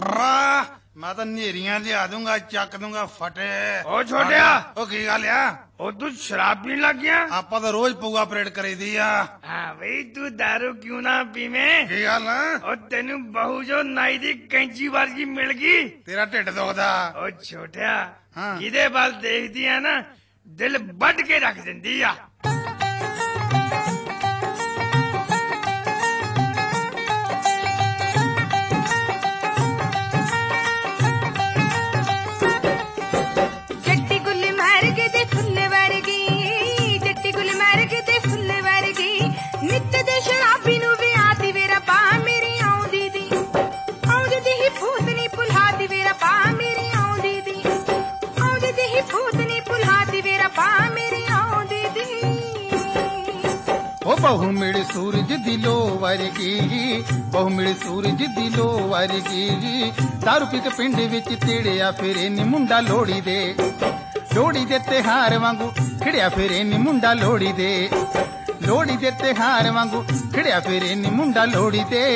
मैं तो नेरियां लिया दूंगा, चक दूंगा फटे। ओ छोटिया, ओ की गल आ? ओ तू शराब पीन लग गया? आपा तो रोज पौआ परेड करी दी आ। हाँ भाई, तू दारू क्यों ना पीवे? की गल है? ओ तेनू बहू जो नाई दी कैंची वर्गी मिल गई। तेरा ढिड दुखदा। ओ छोटिया, हाँ। जिदे बाल देखदी है ना, दिल बट के रख दिंदी आ। बहु मिल सूरज दिलो वर्गी, बहु मिल सूरज दिलो वर्गी, दारू पी के पिंड विच तेड़िया फिरे नी मुंडा लोड़ी दे तिहार वांगू खिड़िया फिरे नी मुंडा लोड़ी दे तिहार वांगू खिड़िया फिरे नी मुंडा लोड़ी दे।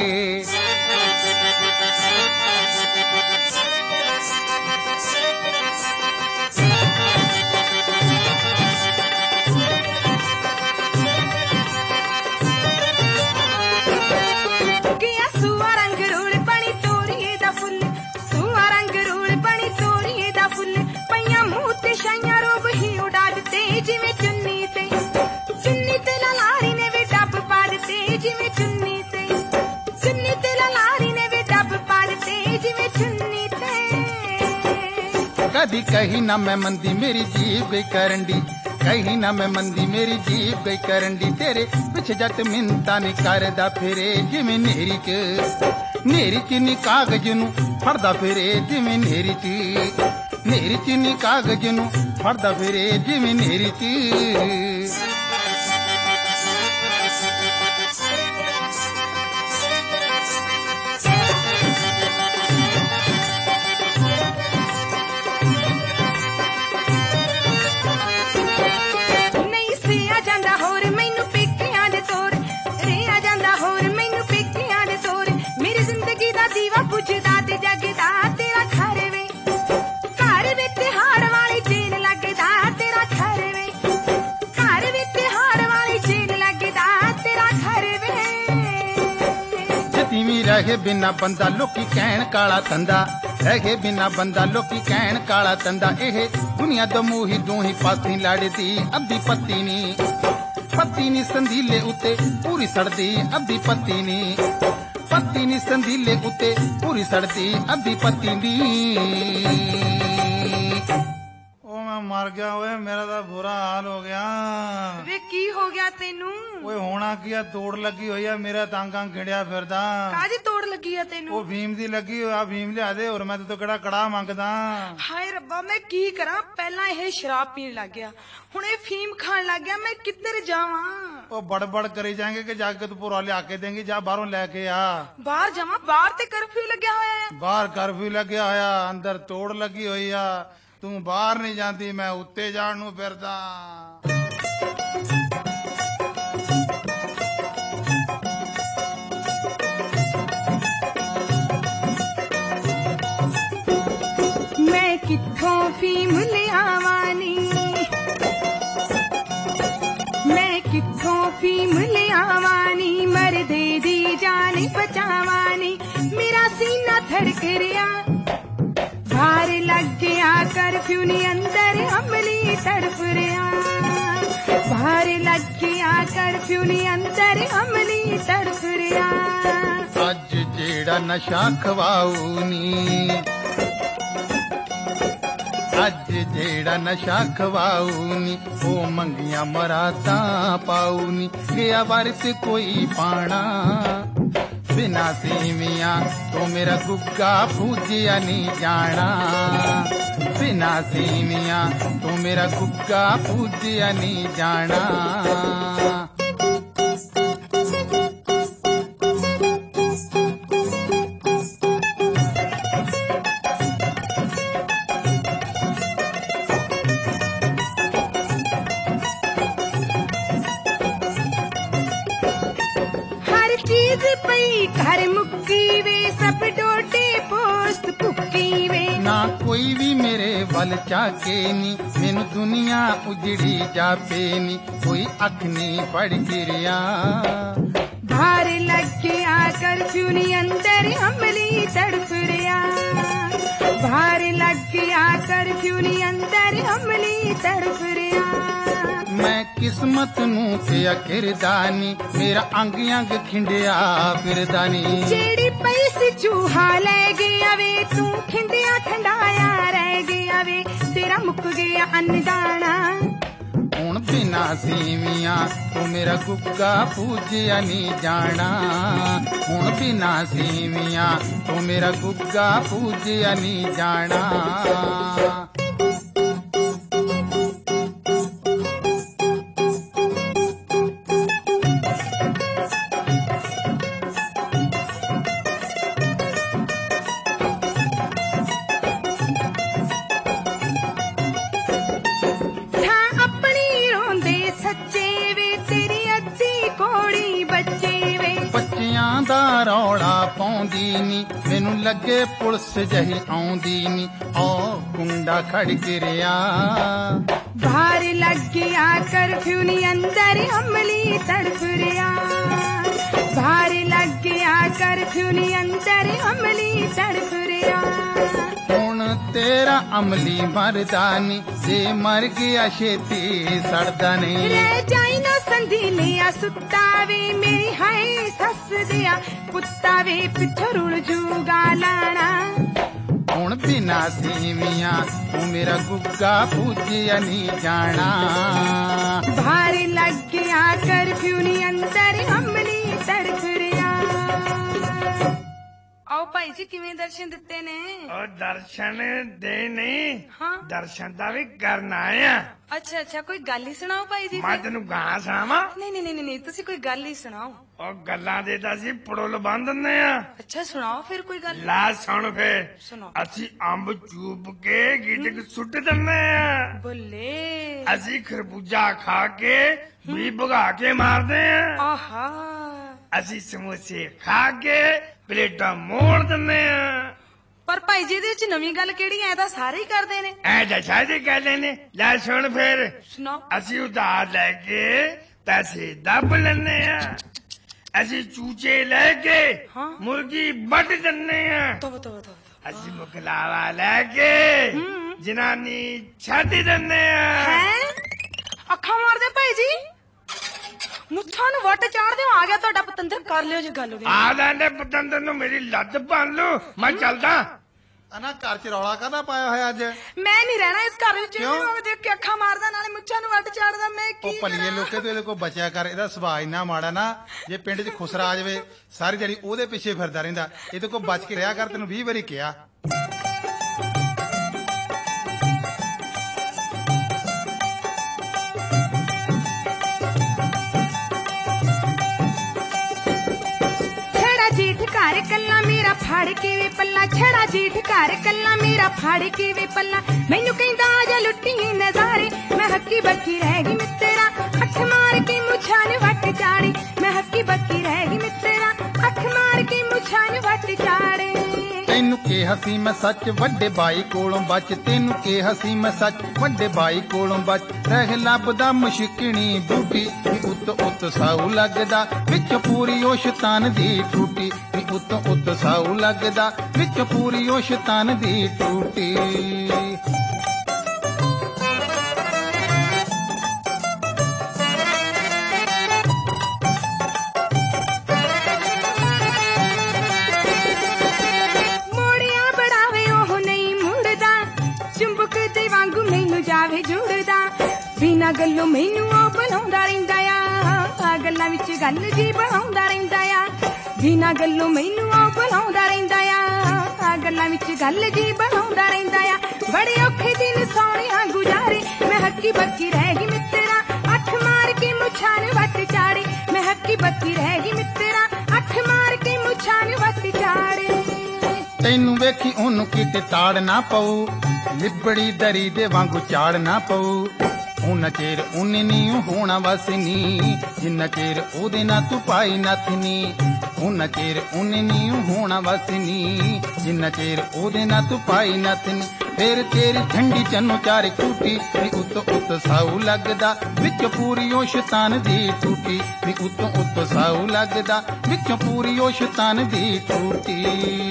कभी कहीं ना मैं मंदी मेरी जीभ गई करंडी, कहीं ना मैं मंदी मेरी जीभ गई करंडी, तेरे पिछ जट मिंता नी करदा फिरे जिवें नेरी च नी कागज नू फड़दा फिरे जिवें नेरी च नी कागज नू फड़दा फिरे जिवें नेरी च। रहे बिना बंदा लोकी कहण काला तंदा, रहे बिना बंदा लोकी कहण काला तंदा, एह दुनिया दो मूही दूही पासी लड़दी अद्धी पत्ती नी संदीले उते पूरी सड़दी अद्धी पत्ती नी संदीले उते पूरी सड़दी अद्धी पत्ती नी। मर गया ओए, मेरा तो बुरा हाल हो गया। वे की हो गया तेनू? ओए होना की है, तोड़ लगी हुई है, मेरा तांगा खिड़िया फिरदा। कादी तोड़ लगी है तेनू? ओ भीम दी लगी हुई, भीम लिया दे और मैं तो कड़ा कड़ा मंगदा। हाय रब्बा, मैं की करा? पहला यह शराब पीन लग गया, हुण ये फीम खान लग गया, मैं किधर जावा? ओ बड़ करी जाएंगे कि जाके तू पूरा लिया के देंगे, जा बाहरों लेके आ। बाहर जावा? बाहर ते कर्फ्यू लग्या होया है। बाहर कर्फ्यू लग्या होया, अंदर तोड़ लगी हुई है, तू बाहर नहीं जाती, मैं उत्ते जान नू फिरदा। मैं कित्थों फीम लियावानी, मैं कित्थों फीम लियावानी, मरदे दी जान बचावानी, मेरा सीना धड़क रिया, बाहर लग गया कर्फ्यू नी अंदर अमली तड़प रिया, बाहर लग गया कर्फ्यू नी अंदर अमली तड़प रिया। अज जेड़ा नशा खवाऊनी, अज जेड़ा नशा खवाऊनी, ओ मंगिया मरादा पाऊनी, गया वरत कोई पाना, बिना सीवियां तो मेरा गुग्गा पूजिया नहीं जाना, बिना सीवियां तो मेरा गुग्गा पूजिया नहीं जाना। हर चीज पई घर मुक्की वे, सब डोटे पो ਕੋਈ ਵੀ ਮੇਰੇ ਵੱਲ ਝਾਕੇ ਨੀ, ਮੈਨੂੰ ਦੁਨੀਆ ਉਜੜੀ ਜਾਪੇ ਨੀ, ਕੋਈ ਅੱਖ ਨੀ ਫੜ ਗਿਰਿਆ। भार लग गया कर्फ्यू नी अंदर अमली तड़फ रिया, भार लग गया कर्फ्यू नी अंदर अमली तड़फ रिया। मैं किस्मत नू पिया किरदा नी, मेरा अंग अंग खिंडिया फिरदा नी। जेड़ी पैसे चूहा ले गया वे, तू खिंडिया खंडाया रह गया वे, तेरा मुक गया अन्नदाना। ਹੁਣ ਬਿਨਾ ਸੀਵੀਆਂ ਤੂੰ ਮੇਰਾ ਗੁੱਗਾ ਪੂਜਿਆ ਨੀ ਜਾਣਾ, ਹੁਣ ਬਿਨਾ ਸੀਵੀਆਂ ਤੂੰ ਮੇਰਾ ਗੁੱਗਾ ਪੂਜਿਆ ਨੀ ਜਾਣਾ। ਬੱਚਿਆਂ ਦਾ ਰੌਲਾ ਪਾਉਂਦੀ ਨੀ, ਮੈਨੂੰ ਲੱਗੇ ਪੁਲਿਸ ਜਹੀ ਆਉਂਦੀ ਨੀ, ਔ ਕੁੰਡਾ ਖੜ ਗਿਰਿਆ। भार लग गया कर्फ्यू नी अंदर अमली तड़फ रिया, भार लग गया कर्फ्यू नी अंदर अमली तड़फ रिया। ਹੁਣ ਤੇਰਾ ਅਮਲੀ ਮਰਦਾ ਨੀ, ਜੇ ਮਰ ਗਿਆ ਛੇਤੀ ਸੜਦਾ ਨੀ। रह जाई ना संधी लिया सुत्ता वे, मेरी हाय सस दिया पुत्ता वे, पिछो रुल जूगा लाना। ਹੁਣ ਬਿਨਾ ਸੀਵੀਆਂ ਤੂੰ ਮੇਰਾ ਗੁੱਗਾ ਪੂਜਿਆ ਨੀ ਜਾਣਾ। भार लग गया कर्फ्यू नी अंदर अमली तड़फ रिया। आओ भाई जी किवें दर्शन दिते ने? ਉਹ ਦਰਸ਼ਨ ਦੇ ਨਹੀਂ, ਹਾਂ। ਦਰਸ਼ਨ ਦਾ ਵੀ ਕਰਨ ਆਇਆ। अच्छा अच्छा कोई गल ही सुनाओ भाई जी। ਮੈਂ ਤੈਨੂੰ ਗਾਂ ਸੁਣਾਵਾਂ? नहीं नहीं नहीं नहीं तुसी कोई गल ही सुनाओ। ਉਹ ਗੱਲਾਂ ਦੇ ਤਾਂ ਅਸੀਂ ਪੜੋਲ ਬੰਨ ਦਿੰਦੇ ਆ। अच्छा सुनाओ फिर कोई गल। ਲਾ ਸੁਣ ਫੇਰ, ਸੁਣਾਓ। ਅਸੀਂ ਅੰਬ ਚੂਪ ਕੇ ਗੀਟਕ ਸੁੱਟ ਦਿੰਦੇ ਆ। बोले ਅਸੀਂ ਖਰਬੂਜਾ ਖਾ ਕੇ ਵੀ ਭਗਾ ਕੇ ਮਾਰਦੇ ਆ। आहा ਅਸੀਂ ਸਮੋਸੇ ਖਾ ਕੇ ਪਲੇਟਾਂ ਮੋੜ ਦਿੰਦੇ ਆ। पर भाई जी ਇਹਦੇ ਵਿੱਚ ਨਵੀਂ ਗੱਲ ਕਿਹੜੀ ਐ? ਤਾਂ ਸਾਰੇ ਹੀ ਕਰਦੇ ਨੇ। ਐ ਤਾਂ ਸਾਰੇ ਕਹਿੰਦੇ ਨੇ। ਲੈ ਸੁਣ ਫੇਰ, ਸੁਣਾਓ। ਅਸੀਂ ਉਧਾਰ ਲੈ ਕੇ ਪੈਸੇ ਦੱਬ ਲੈਂਦੇ ਆ। ਅਸੀਂ ਚੂਚੇ ਲੈ ਕੇ ਹਾਂ। ਮੁਰਗੀ ਵੱਢ ਦਿੰਦੇ ਆ। ਤੋ ਅਸੀਂ ਮੁਕਲਾਵਾ ਲੈ ਕੇ ਜਨਾਨੀ ਛੱਡ ਦਿੰਦੇ ਆ। ਹੈ ਅੱਖਾਂ ਮਾਰਦੇ ਭਾਈ ਜੀ, ਮੁੱਛਾਂ ਨੂੰ ਵੱਟ ਚਾੜਦੇ ਹੋ। ਆ ਗਿਆ ਤੁਹਾਡਾ ਪਤੰਦਰ, ਕਰ ਲਿਓ ਜੀ ਗੱਲ। ਆ ਲੈਂਦੇ ਪਤੰਦਰ ਨੂੰ ਮੇਰੀ ਲੱਤ ਭੰਨ ਲੂ, ਮੈਂ ਚੱਲਦਾ। ਨਾ ਘਰ ਚ ਰੌਲਾ ਕਾਹਦਾ ਪਾਇਆ ਹੋਇਆ ਅੱਜ? ਮੈਂ ਨਹੀਂ ਰਹਿਣਾ ਇਸ ਘਰ ਵਿੱਚ। ਕਿਉਂ? ਇਹਨੂੰ ਦੇਖ ਕੇ ਅੱਖਾਂ ਮਾਰਦਾ, ਨਾਲੇ ਮੁੱਛਾਂ ਨੂੰ ਵੱਟ ਚਾੜਦਾ। ਮੈਂ ਕੀ ਉਹ ਭਲੀਏ ਲੋਕੇ ਤੋਂ ਇਹਦੇ ਕੋਲ ਬਚਿਆ ਕਰ, ਇਹਦਾ ਸੁਭਾਅ ਇੰਨਾ ਮਾੜਾ ਨਾ, ਜੇ ਪਿੰਡ 'ਚ ਖੁਸਰਾ ਆ ਜਾਵੇ ਸਾਰੀ ਦਿਹਾੜੀ ਉਹਦੇ ਪਿੱਛੇ ਫਿਰਦਾ ਰਹਿੰਦਾ। ਇਹਦੇ ਕੋਲ ਬਚ ਕੇ ਰਿਹਾ ਕਰ, ਤੈਨੂੰ 20 ਵਾਰੀ ਕਿਹਾ। ਜੀਠ ਘਰ ਕੱਲਾ ਮੇਰਾ ਫੜ ਕੇ ਵੇ ਪੱਲਾ, ਛੜਾ ਜੀਠ ਘਰ ਕੱਲਾ ਮੇਰਾ ਫੜ ਕੇ ਵੇ ਪੱਲਾ। ਮੈਨੂੰ ਕਹਿੰਦਾ ਆ ਜਾ ਲੁੱਟੀਏ ਨਜ਼ਾਰੇ, ਮੈਂ ਹੱਕੀ ਬੱਕੀ ਰਹਿ ਗਈ ਮਿੱਤਰਾ, ਅੱਖ ਮਾਰ ਕੇ ਮੁੱਛਾਂ ਨੂੰ ਵੱਟ ਚਾੜੇ। ਮੈਂ ਹੱਕੀ ਬੱਕੀ ਰਹਿ ਗਈ ਮਿੱਤਰਾ, ਅੱਖ ਮਾਰ ਕੇ ਮੁੱਛਾਂ ਨੂੰ ਵੱਟ ਚਾੜੇ। ਤੈਨੂੰ ਕਿਹਾ ਸੀ ਮੈਂ ਸੱਚ ਵੱਡੇ ਬਾਈ ਕੋਲੋਂ ਬਚ, ਤੈਨੂੰ ਕਿਹਾ ਸੀ ਮੈਂ ਸੱਚ ਵੱਡੇ ਬਾਈ ਕੋਲੋਂ ਬਚ। ਰਹਿ ਲੱਭਦਾ ਮੁਸ਼ਕਿਣੀ ਬੂਟੀ, ਉੱਤ ਉੱਤ ਸਾਊ ਲੱਗਦਾ ਵਿੱਚ ਪੂਰੀ ਉਹ ਸ਼ੈਤਾਨ ਦੀ ਟੂਟੀ। ਉੱਤ ਉੱਤ ਸਾਊ ਲੱਗਦਾ ਵਿੱਚ ਪੂਰੀ ਉਹ ਸ਼ੈਤਾਨ ਦੀ ਟੂਟੀ। ਜਾਵੇ ਜੁੜਦਾ ਬਿਨਾਂ ਗੱਲੋਂ ਮੈਨੂੰ ਉਹ ਬਣਾਉਂਦਾ ਰਹਿੰਦਾ ਆ, ਗੱਲਾਂ ਵਿੱਚ ਗੱਲ ਜੀ ਬਣਾਉਂਦਾ ਰਹਿੰਦਾ ਆ। ਬਿਨਾਂ ਗੱਲੋਂ ਮੈਨੂੰ ਉਹ ਬਣਾਉਂਦਾ ਰਹਿੰਦਾ ਆ, ਗੱਲਾਂ ਵਿੱਚ ਗੱਲ ਜੀ ਬਣਾਉਂਦਾ ਰਹਿੰਦਾ ਆ। ਬੜੇ ਔਖੇ ਦਿਨ ਸੋਹਣਿਆ ਗੁਜ਼ਾਰੇ, ਮੈਂ ਹੱਕੀ ਬੱਕੀ ਰਹਿ ਗਈ ਮਿੱਤਰਾ, ਅੱਖ ਮਾਰ ਕੇ ਮੁੱਛਾਂ ਨੂੰ ਵੱਟ ਚਾੜੇ। ਮੈਂ ਹੱਕੀ ਬੱਕੀ ਰਹਿ ਗਈ ਮਿੱਤਰਾ, ਅੱਖ ਮਾਰ ਕੇ ਮੁੱਛਾਂ ਨੂੰ ਵੱਟ ਚਾੜੇ। ਤੈਨੂੰ ਵੇਖੀ ਉਹਨੂੰ ਕਿਤੇ ਤਾੜ ਨਾ ਪਊ, ਲਿਬੜੀ ਦਰੀ ਦੇ ਵਾਂਗੂ ਝਾੜ ਨਾ ਪਊ। ਉਹਨਾਂ ਚਿਰ ਉਹਨੇ ਨੀ ਹੋਣਾ ਵਸ ਨੀ, ਜਿੰਨਾ ਚਿਰ ਉਹਦੇ ਨਾਲ ਤੂੰ ਪਾਈ ਨੱਥ ਨੀ। ਉਹਨਾਂ ਚਿਰ ਉਹਨੇ ਨੀ ਹੋਣਾ ਵਸਨੀ, ਜਿੰਨਾ ਚਿਰ ਉਹਦੇ ਨਾਲ ਤੂੰ ਪਾਈ ਨੱਥ ਨੀ। ਫੇਰ ਤੇਰੀ ਠੰਡੀ ਚੰਨੂ ਚਾਰੇ ਟੂਟੀ ਨੀ, ਉੱਤੋਂ ਉੱਤੋਂ ਸਾਊ ਲੱਗਦਾ ਵਿੱਚੋਂ ਪੂਰੀ ਉਹ ਸ਼ੈਤਾਨ ਦੀ ਟੂਟੀ ਨੀ, ਉੱਤੋਂ ਉੱਤੋਂ ਸਾਊ ਲੱਗਦਾ ਵਿੱਚੋਂ ਪੂਰੀ ਉਹ ਸ਼ੈਤਾਨ ਦੀ ਟੂਟੀ।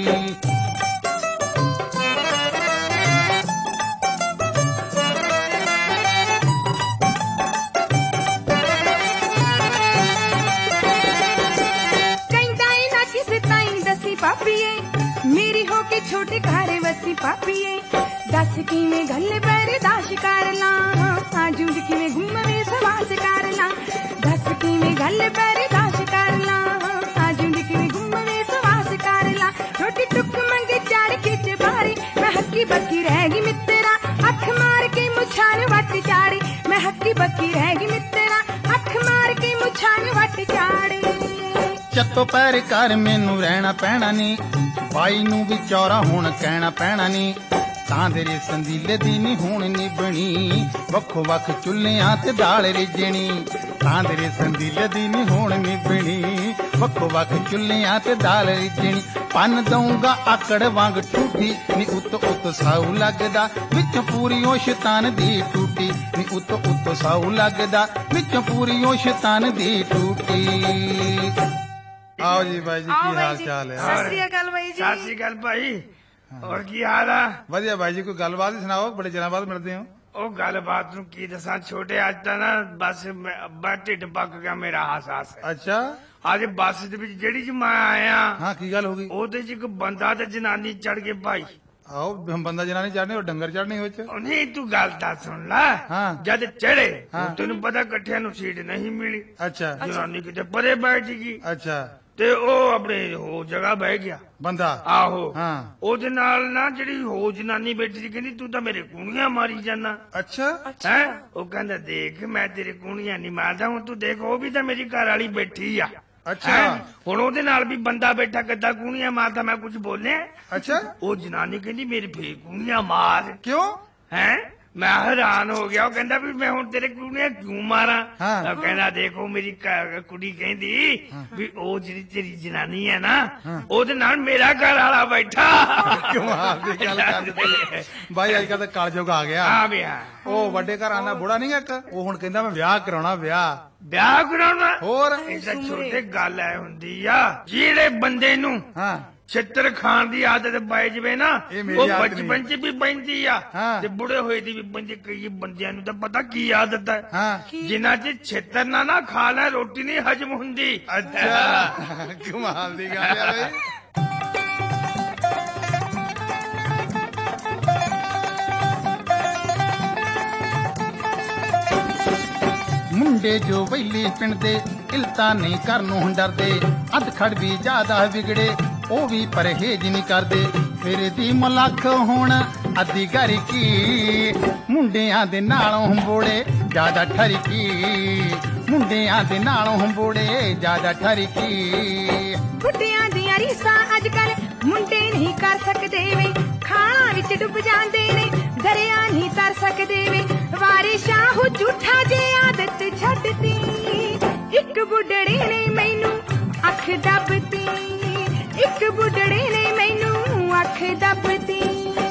ਪਾਪੀਏ ਮੇਰੀ ਹੋ ਕੇ ਛੋਟੇ ਘਰ ਵਸੀ ਪਾਪੀਏ, ਦੱਸ ਕਿਵੇਂ ਗੱਲ ਬਰਦਾਸ਼ਤ ਕਰ ਲਾਂ, ਆ ਜੂਝ ਕਿਵੇਂ ਗੁੰਮਵੇਂ ਸਵਾਸ ਕਰ ਲਾਂ, ਦੱਸ ਕਿਵੇਂ ਗੱਲ ਬਰਦਾਸ਼ਤ ਕਰ ਲਾਂ, ਆ ਜੂਝ ਕਿਵੇਂ ਗੁੰਮਵੇਂ ਸਵਾਸ ਕਰ ਲਾਂ। ਰੋਟੀ ਟੁੱਕ ਮੰਗੇ ਚਾੜ ਕੇ ਚਬਾਰੇ, ਮੈਂ ਹੱਕੀ ਬੱਕੀ ਰਹਿ ਗਈ ਮਿੱਤਰਾ, ਅੱਖ ਮਾਰ ਕੇ ਮੁੱਛਾਂ ਨੂੰ ਵੱਟ ਚਾੜੇ, ਮੈਂ ਹੱਕੀ ਬੱਕੀ ਰਹਿ ਗਈ ਮਿੱਤਰਾ, ਅੱਖ ਮਾਰ ਕੇ ਮੁੱਛਾਂ ਨੂੰ ਵੱਟ ਚਾੜੇ। ਚੱਤੋ ਪੈਰ ਕਰ ਮੈਨੂੰ ਰਹਿਣਾ ਪੈਣਾ ਨੀ, ਬਾਈ ਨੂੰ ਵੀ ਚੌਰਾ ਹੁਣ ਕਹਿਣਾ ਪੈਣਾ ਨੀ, ਤਾਂ ਤੇਰੇ ਸੰਦੀਲੇ ਦੀ ਨੀ ਹੁਣ ਨਿਭਣੀ, ਵੱਖੋ ਵੱਖ ਚੁੱਲ੍ਹਿਆਂ ਤੇ ਦਾਲ ਰਿੱਝਣੀ, ਤਾਂ ਤੇਰੇ ਸੰਦੀਲੇ ਦੀ ਨੀ ਹੁਣ ਨਿਭਣੀ, ਵੱਖੋ ਵੱਖ ਚੁੱਲ੍ਹਿਆਂ ਤੇ ਦਾਲ ਰਿੱਝਣੀ। ਪੰਨ ਦਊਂਗਾ ਆਕੜ ਵਾਂਗ ਠੂਠੀ ਨੀ, ਉੱਤੋਂ ਉੱਤੋਂ ਸਾਊ ਲੱਗਦਾ ਵਿੱਚੋਂ ਪੂਰੀ ਉਹ ਸ਼ੈਤਾਨ ਦੀ ਟੂਟੀ ਨੀ, ਉੱਤੋਂ ਉੱਤੋਂ ਸਾਊ ਲੱਗਦਾ ਵਿੱਚੋਂ ਪੂਰੀ ਉਹ ਸ਼ੈਤਾਨ ਦੀ ਟੂਟੀ। आओ जी भाई जी, की हाल चाल है? सत श्री अकाल भाई जी। सत श्री अकाल भाई, और की हाल है? ਵਧੀਆ ਭਾਈ ਜੀ, ਕੋਈ ਗੱਲਬਾਤ ਹੀ ਸੁਣਾਓ, ਬੜੇ ਚਿਰਾਂ ਬਾਅਦ ਮਿਲਦੇ ਹੋ। ਉਹ ਗੱਲਬਾਤ ਨੂੰ ਕੀ ਦੱਸਾਂ ਛੋਟੇ, ਅੱਜ ਤਾਂ ਨਾ ਬਸ ਅੱਬਾ ਢਿੱਡ ਪੱਕ ਗਿਆ ਮੇਰਾ ਹਾਸ ਅੱਛਾ, ਅੱਜ ਬੱਸ ਦੇ ਵਿੱਚ ਜਿਹੜੀ ਚ ਮੈਂ ਆਇਆ, ਹਾਂ ਕੀ ਗੱਲ ਹੋ ਗਈ? ਉਹਦੇ ਚ ਇੱਕ ਬੰਦਾ ਤੇ ਜਨਾਨੀ ਚੜ ਕੇ ਭਾਈ। ਆਓ ਬੰਦਾ ਜਨਾਨੀ ਚੜਨੇ ਔਰ ਡੰਗਰ ਚੜਨੇ ਵਿੱਚ। ਨਹੀਂ ਤੂੰ ਗੱਲ ਤਾਂ ਸੁਣ ਲੈ, ਹਾਂ। ਜਦ ਚੜੇ ਹਾਂ। ਤੈਨੂੰ ਪਤਾ ਇਕੱਠਿਆਂ ਨੂੰ ਸੀਟ ਨਹੀਂ ਮਿਲੀ, ਅੱਛਾ ਜਨਾਨੀ ਕਿਤੇ ਪਰੇ ਬੈਠ ਗਈ ਅੱਛਾ, ਤੇ ਉਹ ਆਪਣੇ ਉਹ ਜਗ੍ਹਾ ਬਹਿ ਗਿਆ ਬੰਦਾ। ਆਹੋ, ਹਾਂ। ਉਹਦੇ ਨਾਲ ਨਾ ਜਿਹੜੀ ਹੋ ਜਨਾਨੀ ਬੈਠੀ ਸੀ, ਕਹਿੰਦੀ ਤੂੰ ਤਾਂ ਮੇਰੇ ਕੂਣੀਆਂ ਮਾਰੀ ਜਾਨਾ। ਅੱਛਾ ਹੈ ਉਹ ਕਹਿੰਦਾ ਦੇਖ ਮੈਂ ਤੇਰੇ ਕੂਣੀਆਂ ਨਹੀਂ ਮਾਰਦਾ, ਹੁਣ ਤੂੰ ਦੇਖ ਉਹ ਵੀ ਤਾਂ ਮੇਰੀ ਘਰ ਵਾਲੀ ਬੈਠੀ ਆ। ਅੱਛਾ, ਹੁਣ ਉਹਦੇ ਨਾਲ ਵੀ ਬੰਦਾ ਬੈਠਾ ਕਿੱਦਾਂ ਕੂਣੀਆਂ ਮਾਰਦਾ, ਮੈਂ ਕੁਝ ਬੋਲਿਆ? ਅੱਛਾ, ਉਹ ਜਨਾਨੀ ਕਹਿੰਦੀ ਮੇਰੇ ਫੇਰ ਕੂਣੀਆਂ ਮਾਰ। ਕਿਉਂ? ਹੈ ਮੈਂ ਹੈਰਾਨ ਹੋ ਗਿਆ, ਉਹ ਕਹਿੰਦਾ ਵੀ ਮੈਂ ਹੁਣ ਤੇਰੇ ਕੂਣੀਆਂ ਕਿਉਂ ਮਾਰਾਂ? ਹਾਂ। ਉਹ ਕਹਿੰਦਾ ਦੇਖੋ ਮੇਰੀ ਕੁੜੀ ਕਹਿੰਦੀ ਵੀ ਉਹ ਜਿਹੜੀ ਤੇਰੀ ਜਨਾਨੀ ਹੈ ਨਾ, ਉਹਦੇ ਨਾਲ ਮੇਰਾ ਘਰ ਵਾਲਾ ਬੈਠਾ। ਕਮਾਲ ਦੀ ਗੱਲ ਕਰਦੇ ਭਾਈ, ਅੱਜ ਕੱਲ ਤਾਂ ਕਲਯੁਗ ਆ ਗਿਆ। ਆ ਗਿਆ ਉਹ ਵੱਡੇ ਘਰਾਂ ਦਾ ਬੁੜਾ ਨਹੀਂ ਇੱਕ, ਉਹ ਹੁਣ ਕਹਿੰਦਾ ਮੈਂ ਵਿਆਹ ਕਰਾਉਣਾ। ਵਿਆਹ ਕਰਾਉਣਾ? ਹੋਰ ਇਹਦਾ ਛੋਟੇ ਗੱਲ ਐ ਹੁੰਦੀ ਆ, ਜਿਹੜੇ ਬੰਦੇ ਨੂੰ ਹਾਂ ਛਿੱਤਰ ਖਾਣ ਦੀ ਆਦਤ ਪੈ ਜਵੇ ਨਾ, ਇਹ ਮੇਰੀ ਉਹ ਆਦਤ ਬਚਪਨ ਚ ਵੀ ਪੈਂਦੀ ਆ ਹਾਂ। ਤੇ ਬੁੜੇ ਹੋਏ ਦੀ ਵੀ ਪੈਂਦੀ। ਕਈ ਬੰਦਿਆਂ ਨੂੰ ਤਾਂ ਪਤਾ ਕੀ ਆਦਤ ਹੈ, ਹਾਂ। ਜਿਨ੍ਹਾਂ ਚ ਛਿੱਤਰ ਨਾ ਖਾ ਲੈ ਰੋਟੀ ਨਹੀਂ ਹਜਮ ਹੁੰਦੀ। ਅੱਛਾ, ਕਮਾਲ ਦੀ ਗੱਲ ਹੈ ਬਈ। ਮੁੰਡੇ ਜੋ ਵੈਲੀ ਪਿੰਡ ਦੇ ਇਲਤਾ ਨਹੀਂ ਕਰਨੋਂ ਡਰਦੇ, ਅੱਧ ਖੜ ਵੀ ਜ਼ਿਆਦਾ ਵਿਗੜੇ ਉਹ ਵੀ ਪਰਹੇਜ ਨਹੀਂ ਕਰਦੇ, ਫਿਰ ਦੀ ਮਲੱਖ ਹੁਣ ਅੱਧੀ ਘਰ ਕੀ, ਮੁੰਡਿਆਂ ਦੇ ਨਾਲੋਂ ਬੋੜੇ ਜ਼ਿਆਦਾ ਠਰਕੀ, ਮੁੰਡਿਆਂ ਦੇ ਨਾਲੋਂ ਬੋੜੇ ਜ਼ਿਆਦਾ ਠਰਕੀ। ਬੁੱਢਿਆਂ ਦੀਆਂ ਰੀਸਾਂ ਅੱਜ ਕੱਲ ਮੁੰਡੇ ਨਹੀਂ ਕਰ ਸਕਦੇ ਵੇ, ਖਾਣਾ ਵਿੱਚ ਡੁੱਬ ਜਾਂਦੇ ਨੇ ਦਰਿਆ ਨਹੀਂ ਤਰ ਸਕਦੇ ਵੇ, ਵਾਰਿਸ਼ਾਂ ਹੋ ਝੂਠਾ ਜੇ ਆਦਤ ਛੱਡਤੀ, ਇੱਕ ਬੁੱਢੜੇ ਨੇ ਮੈਨੂੰ ਅੱਖ ਦੱਬਤੀ, ਇੱਕ ਬੁੱਢੜੇ ਨੇ ਮੈਨੂੰ ਅੱਖ ਦੱਬਤੀ।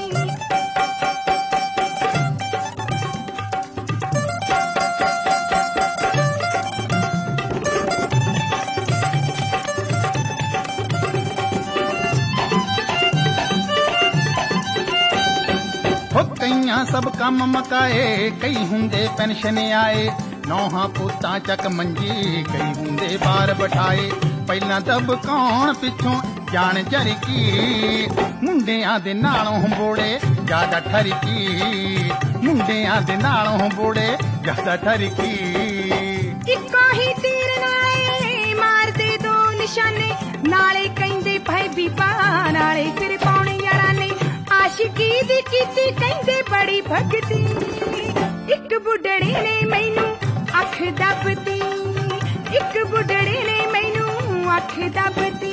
ਕਈਆਂ ਸਭ ਕੰਮ ਮਕਾਏ, ਕਈ ਹੁੰਦੇ ਪੈਨਸ਼ਨ ਆਏ, ਨੌਹਾਂ ਪੁੱਤਾਂ ਚੱਕ ਮੰਜੀ, ਕਈ ਹੁੰਦੇ ਬਾਹਰ ਬਿਠਾਏ, ਪਹਿਲਾਂ ਦਬਕਾਉਣ ਪਿੱਛੋਂ ਜਾਣ ਝਰਕੀ, ਮੁੰਡਿਆਂ ਦੇ ਨਾਲੋਂ ਬੋੜੇ ਜ਼ਿਆਦਾ ਠਰਕੀ, ਮੁੰਡਿਆਂ ਦੇ ਨਾਲੋਂ ਬੋੜੇ ਜ਼ਿਆਦਾ ਠਰਕੀ। ਇੱਕੋ ਹੀ ਤੀਰ ਨਾਲੇ ਮਾਰਦੇ ਦੋ ਨਿਸ਼ਾਨੇ, ਨਾਲੇ ਕਹਿੰਦੇ ਭਾਈ ਬੀਬਾ, ਨਾਲੇ ਫਿਰ ਪਾਉਣੀ ਯਾਰਾਂ ਨੇ, ਆਸ਼ਿਕੀ ਦੀ ਕੀਤੀ ਕਹਿੰਦੇ ਬੜੀ ਭਗਤੀ, ਇੱਕ ਬੁੱਢੜੇ ਨੇ ਮੈਨੂੰ ਅੱਖ ਦੱਬਤੀ, ਇੱਕ ਬੁੱਢੜੇ ਨੇ ਮੈਨੂੰ ਅੱਖ ਦੱਬਤੀ।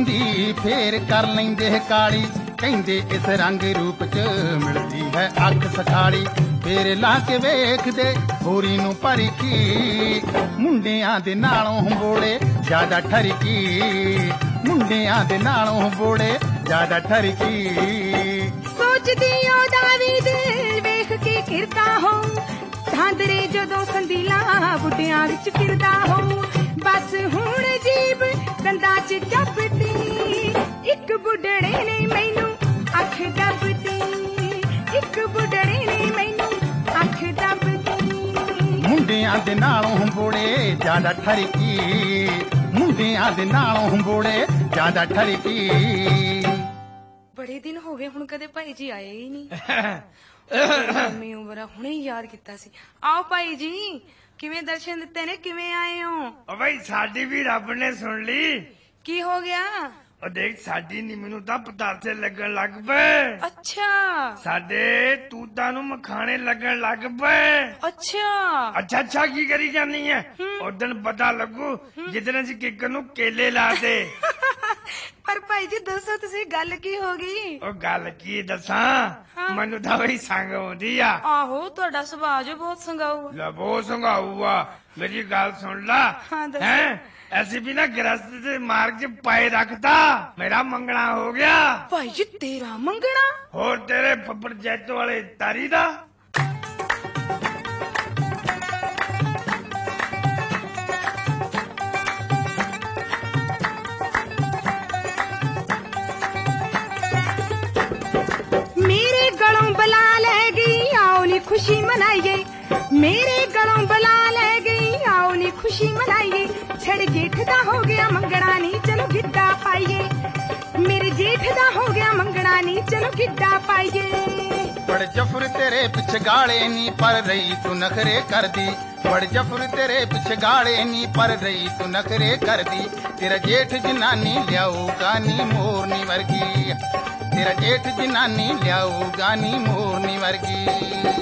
ਹੁੰਦੀ ਫੇਰ ਕਰ ਲੈਂਦੇ ਕਾਲੀ ਕਹਿੰਦੇ ਇਸ ਰੰਗ ਰੂਪ ਚ ਮਿਲਦੀ ਹੈ ਅੱਖ ਸਖਾਲੀ ਫੇਰ ਲਾ ਕੇ ਵੇਖਦੇ ਹੋਰੀ ਨੂੰ ਪਰਖੀ ਮੁੰਡਿਆਂ ਦੇ ਨਾਲੋਂ ਬੋੜੇ ਜ਼ਿਆਦਾ ਠਰਕੀ ਮੁੰਡਿਆਂ ਦੇ ਨਾਲੋਂ ਬੋੜੇ ਜ਼ਿਆਦਾ ਠਰਕੀ ਸੋਚਦੀ ਉਹਦਾ ਵੀ ਦਿਲ ਵੇਖ ਕੇ ਕਿਰਦਾ ਹੋ ਧਾਂਦਰੇ ਜਦੋਂ ਸੰਦੀਲਾ ਬੁੱਢਿਆਂ ਵਿੱਚ ਫਿਰਦਾ ਹੋ ਬਸ ਹੁਣ ਜੀਬ ਦੰਦਾਂ ਚ ਚੱਪਦੀ ਇੱਕ ਬੁੱਢੜੇ ਨੇ ਮੈਨੂੰ ਅੱਖ ਦੱਬਦੀ ਇੱਕ ਬੁੱਢੜੇ ਨੇ ਮੈਨੂੰ ਅੱਖ ਦੱਬਦੀ ਮੁੰਡਿਆਂ ਦੇ ਨਾਲੋਂ ਬੋੜੇ ਜ਼ਿਆਦਾ ਠਰਕੀ ਮੁੰਡਿਆਂ ਦੇ ਨਾਲੋਂ ਬੋੜੇ ਜ਼ਿਆਦਾ ਠਰਕੀ ਬੜੇ ਦਿਨ ਹੋ ਗਏ ਹੁਣ ਕਦੇ ਭਾਈ ਜੀ ਆਏ ਹੀ ਨਹੀਂ ਮੰਮੀ ਉਮਰਾ ਹੁਣੇ ਯਾਦ ਕੀਤਾ ਸੀ ਆਓ ਭਾਈ ਜੀ ਕਿਵੇਂ ਦਰਸ਼ਨ ਦਿੱਤੇ ਨੇ ਕਿਵੇਂ ਆਏ ਹੋ ਓ ਬਈ ਸਾਡੀ ਵੀ ਰੱਬ ਨੇ ਸੁਣ ਲਈ ਕੀ ਹੋ ਗਿਆ ਉਹ ਦੇਖ ਸਾਡੀ ਨੀ ਮੈਨੂੰ ਤਾਂ ਪਤਾਸੇ ਲੱਗਣ ਲੱਗ ਪਏ ਅੱਛਾ ਸਾਡੇ ਤੂਤਾਂ ਨੂੰ ਮਖਾਣੇ ਲੱਗਣ ਲੱਗ ਪਏ ਅੱਛਾ ਅੱਛਾ ਕੀ ਕਰੀ ਜਾਂਦੀ ਐ ਉਦੋਂ ਪਤਾ ਲੱਗੂ ਜਿੱਦਣ ਅਸੀਂ ਕਿੱਕਰ ਨੂੰ ਕੇਲੇ ਲਾਤੇ ਪਰ ਭਾਈ ਜੀ ਦੱਸੋ ਤੁਸੀਂ ਗੱਲ ਕੀ ਹੋ ਗਈ ਉਹ ਗੱਲ ਕੀ ਦੱਸਾਂ ਮੈਨੂੰ ਤਾਂ ਬਈ ਸੰਗ ਆਉਂਦੀ ਆ ਆਹੋ ਤੁਹਾਡਾ ਸੁਭਾਅ ਜੋ ਬਹੁਤ ਸੰਗਾਊ ਲਬੋ ਸੰਗਾਊ ਆ ਮੇਰੀ ਗੱਲ ਸੁਣ ਲਾ ਹਾਂ, ਦੱਸੋ। ਹੈ ਅਸੀਂ ਵੀ ਨਾ ਗ੍ਰਸਤ ਦੇ ਮਾਰਗ 'ਚ ਪਾਏ ਰੱਖਤਾ ਮੇਰਾ ਮੰਗਣਾ ਹੋ ਗਿਆ ਭਾਈ ਜੀ ਤੇਰਾ ਮੰਗਣਾ ਹੋਰ ਤੇਰੇ ਫੱਫੜ ਜੈਤੋ ਵਾਲੇ ਤਾਰੀ ਦਾ ਮੇਰੇ ਗਲੋਂ ਬਲਾ ਲੈ ਗਈ ਆਓ ਨੀ ਖੁਸ਼ੀ ਮਨਾਈਏ ਮੇਰੇ ਗਲੋਂ ਬਲਾ ਲੈ ਗਈ ਆਓ ਨੀ ਖੁਸ਼ੀ ਮਨਾਈਏ ਛੜ ਜੇਠ ਦਾ ਹੋ ਗਿਆ ਮੰਗਣਾ ਨੀ ਚਲੋ ਗਿੱਧਾ ਪਾਈਏ ਮੇਰੇ ਜੇਠ ਦਾ ਹੋ ਗਿਆ ਮੰਗਣਾ ਨੀ ਚਲੋ ਗਿੱਧਾ ਪਾਈਏ ਬੜ ਜਫਰ ਤੇਰੇ ਪਿੱਛੇ ਗਾਲੇ ਨੀ ਪਰ ਰਹੀ ਤੂੰ ਨਖਰੇ ਕਰਦੀ ਬੜ ਜਫਰ ਤੇਰੇ ਪਿੱਛੇ ਗਾਲੇ ਨੀ ਪਰ ਰਹੀ ਤੂੰ ਨਖਰੇ ਕਰਦੀ ਤੇਰਾ ਜੇਠ ਜਨਾਨੀ ਲਿਆਊਗਾ ਨੀ ਮੋਰਨੀ ਵਰਗੀ ਤੇਰਾ ਜੇਠ ਜਨਾਨੀ ਲਿਆਊਗਾ ਨੀ ਮੋਰਨੀ ਵਰਗੀ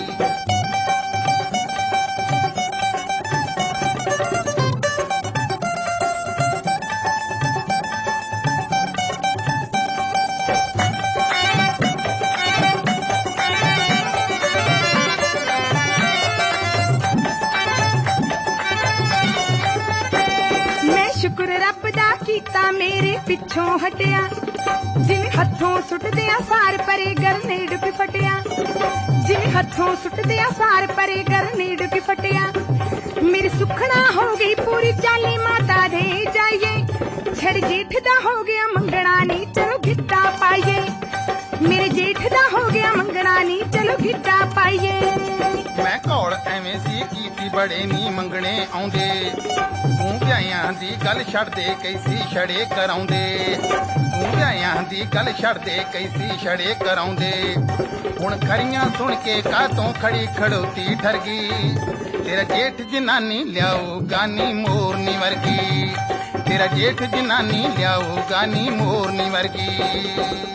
ਸ਼ੁਕਰ ਰੱਬ ਦਾ ਕੀਤਾ ਮੇਰੇ ਪਿੱਛੋਂ ਹਟਿਆ ਜਿਵੇਂ ਹੱਥੋਂ ਸੁੱਟਦੇ ਆ ਸਾਰ ਪਰੇ ਗਰਨੇਡ ਵੀ ਫਟਿਆ ਜਿਵੇਂ ਹੱਥੋਂ ਸੁੱਟਦੇ ਆ ਸਾਰ ਪਰੇ ਗਰਨੇਡ ਵੀ ਫਟਿਆ ਮੇਰੀ ਸੁਖਣਾ ਹੋ ਗਈ ਪੂਰੀ ਚਾਲੀ ਮਾਤਾ ਦੇ ਜਾਈਏ ਛੜ ਜੇਠ ਦਾ ਹੋ ਗਿਆ ਮੰਗਣਾ ਨੀ ਚਲੋ ਗਿੱਧਾ ਪਾਈਏ ਮੇਰੇ ਜੇਠ ਦਾ ਹੋ ਗਿਆ ਮੰਗਣਾ ਨੀ ਚਲੋ ਗਿੱਧਾ ਪਾਈਏ ਮੈਂ ਘੋਲ ਐਵੇਂ ਸੀ ਕੀਤੀ ਬੜੇ ਨੀ ਮੰਗਣੇ ਆਉਂਦੇ ਤੂੰ ਵਿਆਹਾਂ ਦੀ ਗੱਲ ਛੱਡਦੇ ਕੈਸੀ ਛੜੇ ਕਰਾਉਂਦੇ ਤੂੰ ਵਿਆਹਾਂ ਦੀ ਗੱਲ ਛੱਡਦੇ ਕੈਸੀ ਛੜੇ ਕਰਾਉਂਦੇ ਹੁਣ ਖਰੀਆਂ ਸੁਣ ਕੇ ਕਾਹਤੋਂ ਖੜੀ ਖੜੋਤੀ ਠਰ ਗਈ ਤੇਰਾ ਜੇਠ ਜਨਾਨੀ ਲਿਆਊਗਾ ਨੀ ਮੋਰਨੀ ਵਰਗੀ ਤੇਰਾ ਜੇਠ ਜਨਾਨੀ ਲਿਆਊਗਾ ਨੀ ਮੋਰਨੀ ਵਰਗੀ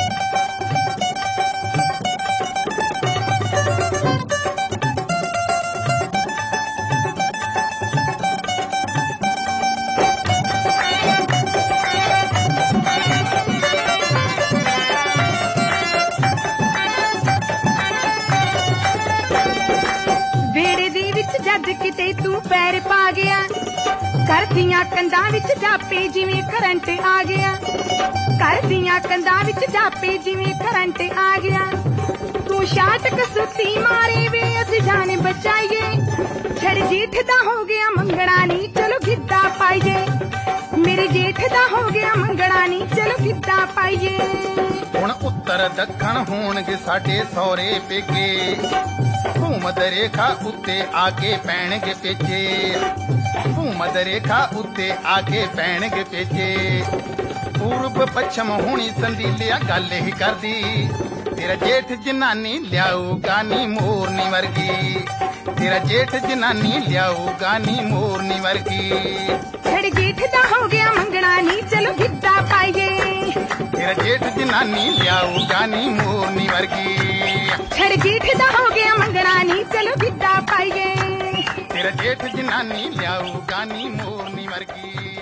ਜਦ ਕਿਤੇ ਤੂੰ ਪੈਰ ਪਾ ਗਿਆ ਘਰ ਦੀਆਂ ਕੰਧਾਂ ਵਿੱਚ ਜਾਪੇ ਜਿਵੇਂ ਕਰੰਟ ਆ ਗਿਆ ਘਰ ਦੀਆਂ ਕੰਧਾਂ ਵਿੱਚ ਜਾਪੇ ਜਿਵੇਂ ਕਰੰਟ ਆ ਗਿਆ ਤੂੰ ਸ਼ਾਟ ਕਸੂਤੀ ਮਾਰੇ ਵੇ ਅਸੀਂ ਜਾਨ ਬਚਾਈਏ ਛੜ ਜੇਠ ਦਾ ਹੋ ਗਿਆ ਮੰਗਣਾ ਨੀ ਚਲੋ ਗਿੱਧਾ ਪਾਈਏ ਮੇਰੇ ਜੇਠ ਦਾ ਹੋ ਗਿਆ ਮੰਗਣਾ ਨੀ ਚਲੋ ਗਿੱਧਾ ਪਾਈਏ ਹੁਣ ਉੱਤਰ ਦੱਖਣ ਹੋਣਗੇ ਸਾਡੇ ਸਹੁਰੇ ਪੇਕੇ ਭੂਮਧ ਰੇਖਾ ਉੱਤੇ ਆ ਕੇ ਪੈਣਗੇ ਪੇਚੇ ਭੂਮਧ ਰੇਖਾ ਉੱਤੇ ਆ ਕੇ ਪੈਣਗੇ ਪੇਚੇ ਪੂਰਬ ਪੱਛਮ ਹੋਣੀ ਸੰਦੀਲਿਆ ਗੱਲ ਹੀ ਕਰਦੀ ਤੇਰਾ ਜੇਠ ਜਨਾਨੀ ਲਿਆਊਗਾ ਨੀ ਮੋਰਨੀ ਵਰਗੀ ਤੇਰਾ ਜੇਠ ਜਨਾਨੀ ਲਿਆਊਗਾ ਨੀ ਮੋਰਨੀ ਵਰਗੀ ਛੜ ਜੇਠ ਦਾ ਹੋ ਗਿਆ ਮੰਗਣਾ ਨੀ ਚਲੋ ਗਿੱਧਾ ਪਾਈਏ ਤੇਰਾ ਜੇਠ ਜਨਾਨੀ ਲਿਆਊਗਾ ਨੀ ਮੋਰਨੀ ਵਰਗੀ ਛੜ ਜੇਠ ਦਾ ਹੋ ਗਿਆ ਮੰਗਣਾ ਨੀ ਚਲੋ ਗਿੱਧਾ ਪਾਈਏ ਤੇਰਾ ਜੇਠ ਜਨਾਨੀ ਲਿਆਊਗਾ ਨੀ ਮੋਰਨੀ ਵਰਗੀ